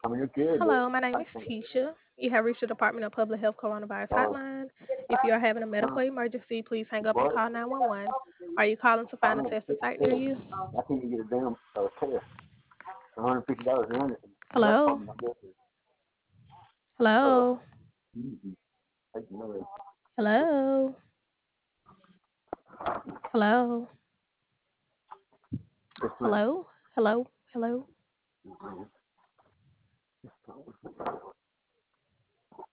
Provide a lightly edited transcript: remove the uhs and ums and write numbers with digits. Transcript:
I mean, you could, but Hello, my name I is think Tisha. You have reached the Department of Public Health Coronavirus so. Hotline. If you are having a medical emergency, please hang up and What? call 911. Are you calling to I find a mean, testing fifty site near cents. you? I can't even get a damn test. $150 run it. That Hello? problem, I guess, is uh, Hello? easy. Take another. Hello? Hello? Just like, Hello? Hello? Hello?